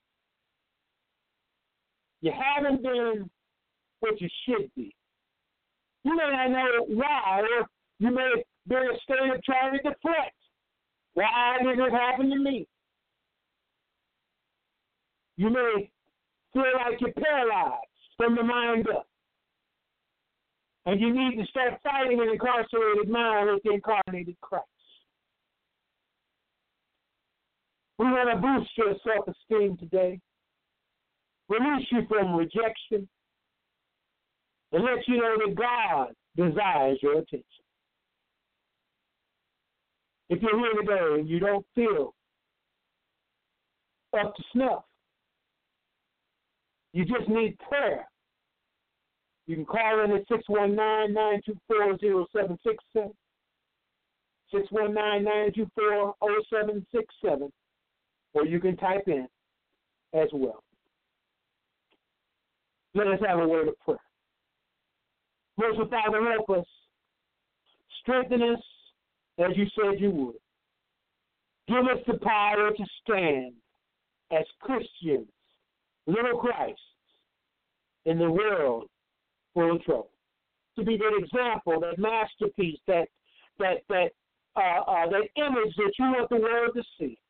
you haven't been what you should be, you may not know why, or you may be in a state of trying to deflect. Why did it happen to me? You may feel like you're paralyzed from the mind up. And you need to start fighting an incarcerated mind with the incarnated Christ. We want to boost your self-esteem today, release you from rejection, and let you know that God desires your attention. If you're here today and you don't feel up to snuff, you just need prayer. You can call in at 619-924-0767, 619-924-0767, or you can type in as well. Let us have a word of prayer. Merciful Father, help us. Strengthen us as you said you would. Give us the power to stand as Christians, little Christs, in the world full of trouble. To be that example, that masterpiece, that image that you want the world to see.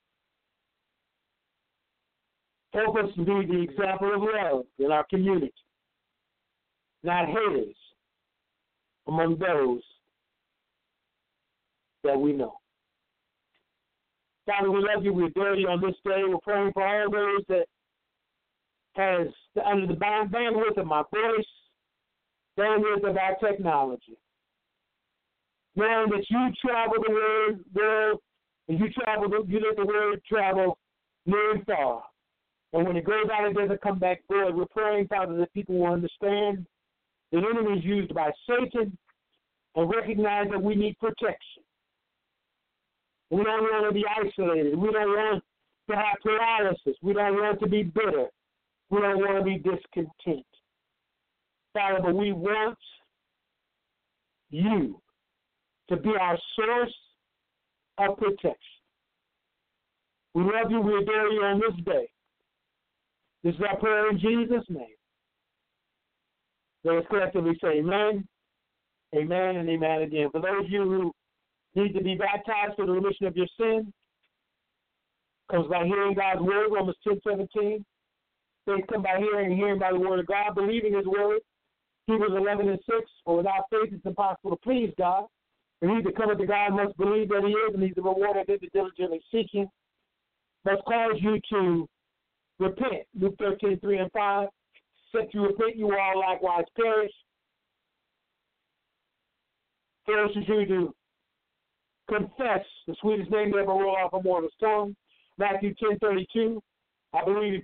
Help us to be the example of love in our community, not haters among those that we know. Father, we love you. We adore you on this day. We're praying for all those that has under the bandwidth of my voice, bandwidth of our technology. Knowing that you travel the world, and you let the word travel near and far. And when it goes out, it doesn't come back void. We're praying, Father, that people will understand the enemy is used by Satan and recognize that we need protection. We don't want to be isolated. We don't want to have paralysis. We don't want to be bitter. We don't want to be discontent. Father, but we want you to be our source of protection. We love you. We adore you on this day. This is our prayer in Jesus' name. Let us collectively say amen, amen, and amen again. For those of you who need to be baptized for the remission of your sin, comes by hearing God's word, Romans 10:17. Faith come by hearing, and hearing by the word of God, believing his word. Hebrews 11:6. For without faith it's impossible to please God. And he that cometh to God must believe that he is, and he's the rewarder of them that diligently seek him. Must cause you to repent. Luke 13:3-5. Except you repent, you will all likewise perish. Forces you to confess the sweetest name that ever rolled off a mortal's tongue. Matthew 10:32. I believe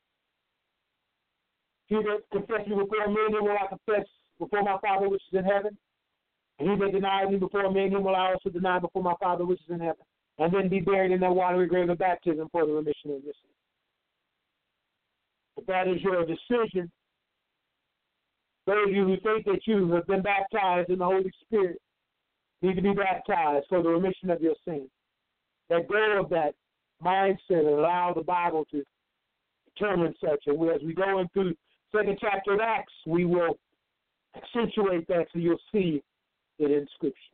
he that confess me before men, then will I confess before my Father which is in heaven. And he that denies me before men, him will I also deny before my Father which is in heaven. And then be buried in that watery grave of baptism for the remission of your sins. If that is your decision, those of you who think that you have been baptized in the Holy Spirit need to be baptized for the remission of your sins. Let go of that mindset and allow the Bible to determine such. And as we go into the 2nd chapter of Acts, we will accentuate that so you'll see it in Scripture.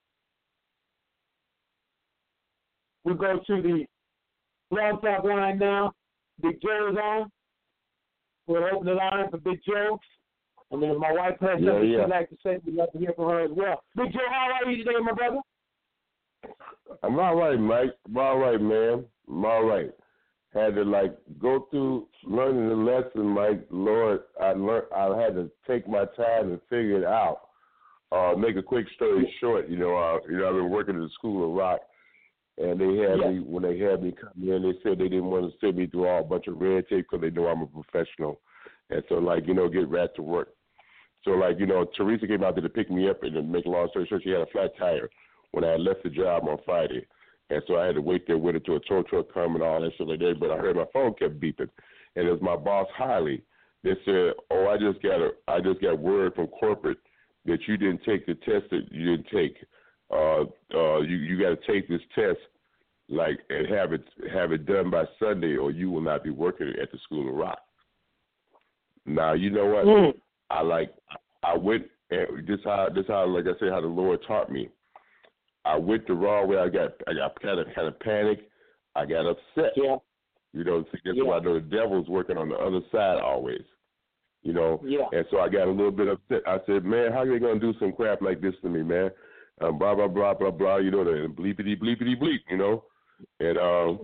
We'll go to the Blog Talk line now. Big Joe is on. We'll open the line for Big Joe. And then if my wife has something she'd like to say, we'd love to hear from her as well. Big Joe, how are you today, my brother? I'm all right, Mike. I'm all right, man. I'm all right. Had to go through learning the lesson, Mike. Lord, I had to take my time and figure it out. Make a quick story short. I've been working at the School of Rock, and they had me when they had me come in. They said they didn't want to send me through all a bunch of red tape because they know I'm a professional, and so get right to work. So Teresa came out there to pick me up, and to make a long story short, she had a flat tire when I had left the job on Friday. And so I had to wait there, wait until a tow truck come and all that shit like that. But I heard my phone kept beeping, and it was my boss, Hiley. They said, "Oh, I just got word from corporate that you didn't take the test that you didn't take. You got to take this test, like, and have it done by Sunday, or you will not be working at the School of Rock." Now you know what? I went, and this how like I said, how the Lord taught me. I went the wrong way. I got kind of panicked. I got upset. Yeah. You know, see, that's why I know the devil's working on the other side always. You know, and so I got a little bit upset. I said, "Man, how are they gonna do some crap like this to me, man? Blah blah blah blah blah. You know, the bleepity bleepity bleep. You know, and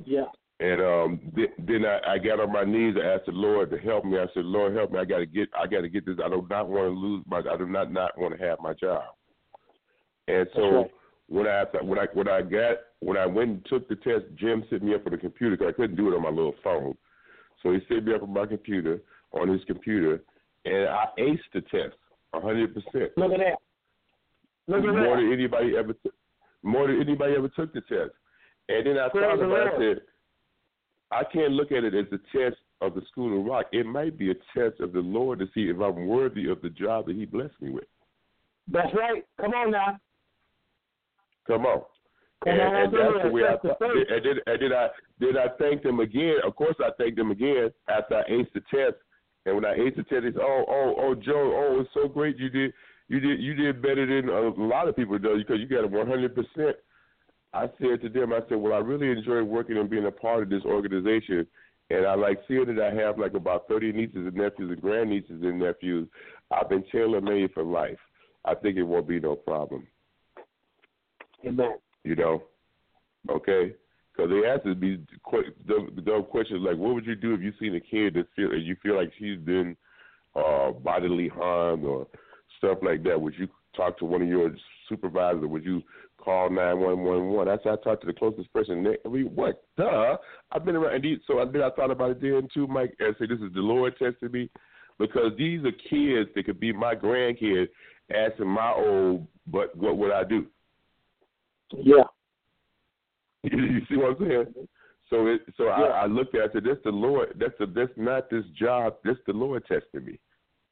then I got on my knees and asked the Lord to help me. I said, "Lord, help me. I got to get this. I do not want to lose my. I do not want to have my job." And so when I went and took the test, Jim set me up on the computer because I couldn't do it on my little phone. So he set me up on my computer, on his computer, and I aced the test 100%. Look at that. More than anybody ever took the test. And then I thought about it. I said, I can't look at it as a test of the School of Rock. It might be a test of the Lord to see if I'm worthy of the job that He blessed me with. That's right. Come on now. Come on. And that's the way I thought. And then I thanked Him again. Of course, I thanked Him again after I aced the test. And when I aced the test, he said, "Oh, Joe, it's so great you did better than a lot of people do because you got a 100%." I said to them, well, I really enjoy working and being a part of this organization, and I like seeing that I have like about 30 nieces and nephews and grandnieces and nephews. I've been tailor-made for life. I think it won't be no problem. Amen. You know, okay? Because they asked us these dumb questions like, what would you do if you seen a kid that you feel like she's been bodily harmed or stuff like that? Would you talk to one of your supervisors? Would you call 911? That's how I talked to the closest person. I mean, what? Duh. I've been around. So I thought about it then too, Mike, and say this is the Lord testing me, because these are kids that could be my grandkids asking my old, but what would I do? Yeah. You see what I'm saying? So I looked at it. I said, "That's the Lord. That's not this job. That's the Lord testing me."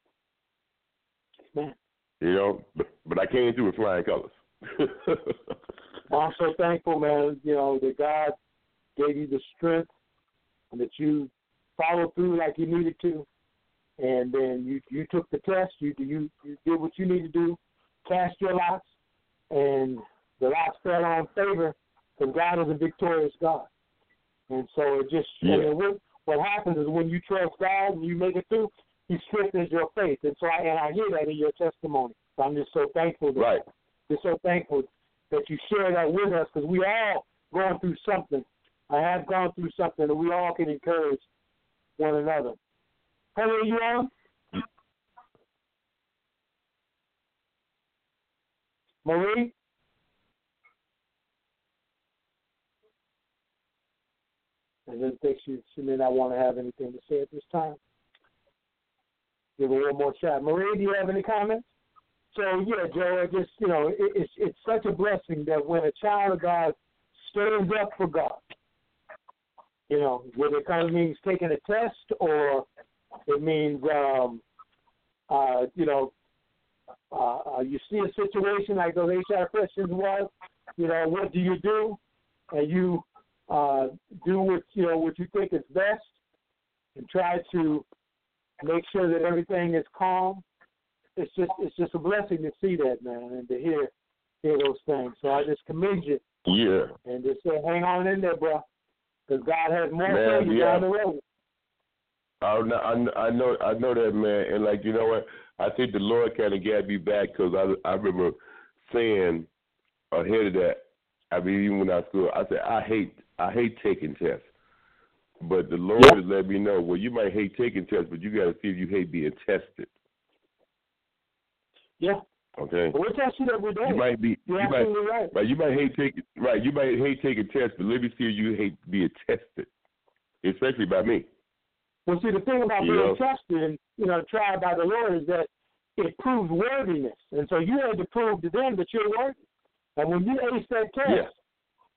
Man. You know, but I came through with flying colors. I'm so thankful, man. You know that God gave you the strength and that you followed through like you needed to, and then you took the test. You did what you need to do, cast your lots, and the lots fell on favor. Because God is a victorious God. And so it just, what happens is when you trust God and you make it through, He strengthens your faith. And so I hear that in your testimony. So I'm just so thankful just so thankful that you share that with us, because we all going through something. I have gone through something, and we all can encourage one another. Hello, are you on? Marie? I didn't think she may not want to have anything to say at this time. Give her one more shot. Marie, do you have any comments? So, yeah, Joe, it's such a blessing that when a child of God stands up for God, whether it kind of means taking a test or it means, you see a situation like those HR questions was, what do you do? And you do what you think is best, and try to make sure that everything is calm. It's just a blessing to see that, man, and to hear those things. So I just commend you. Yeah. And just say, hang on in there, bro, because God has more for you down the road. I know that, man, and like, you know what? I think the Lord kind of got me back, because I remember saying ahead of that. I mean, even when I was school, I said I hate taking tests, but the Lord has let me know. Well, you might hate taking tests, but you got to see if you hate being tested. Yeah. Okay. Well, we're testing every day. You're absolutely right. Right. You might hate taking tests, but let me see if you hate being tested, especially by me. Well, see, the thing about being tested and tried by the Lord is that it proves worthiness, and so you had to prove to them that you're worthy. And when you ace that test,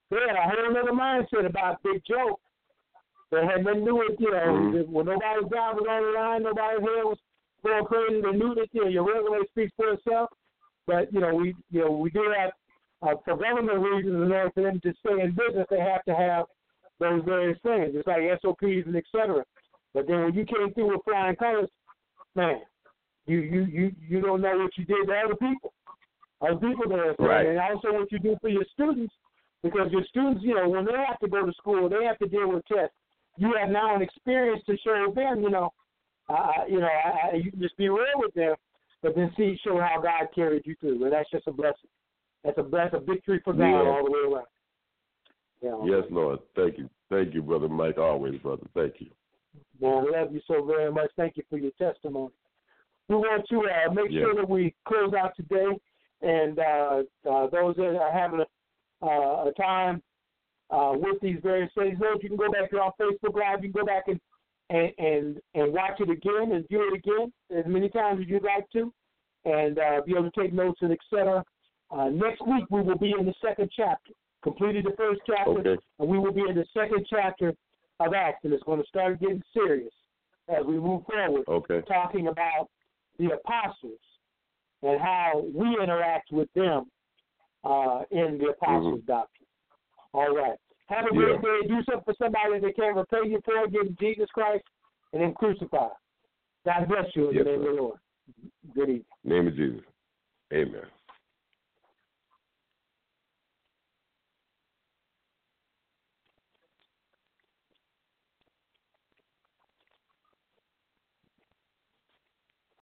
They had a whole other mindset about Big Joe. They had nothing to do with, when nobody's job was on the line, nobody's hair was going crazy. They knew that, your resume speaks for itself. But, we do have, for government reasons, in order for them to stay in business, they have to have those various things. It's like SOPs and et cetera. But then when you came through with flying colors, man, you don't know what you did to other people. Other people there. Right. And also what you do for your students, because your students, when they have to go to school, they have to deal with tests. You have now an experience to show them, you can just be real with them, but then show how God carried you through. And that's just a blessing. That's a victory for God all the way around. Yes, Lord. Thank you. Thank you, Brother Mike. Always, brother. Thank you. Man, we love you so very much. Thank you for your testimony. We want to make sure that we close out today, and those that are having a time with these various things, you can go back to our Facebook Live. You can go back and watch it again and view it again as many times as you'd like to, and be able to take notes and et cetera. Next week we will be in the second chapter. Completed the first chapter, and we will be in the second chapter of Acts, and it's going to start getting serious as we move forward, talking about the apostles and how we interact with them in the apostles' doctrine. All right. Have a great day. Do something for somebody that can't repay you for. Give them Jesus Christ and then crucify. God bless you in the name of the Lord. Good evening. In the name of Jesus. Amen.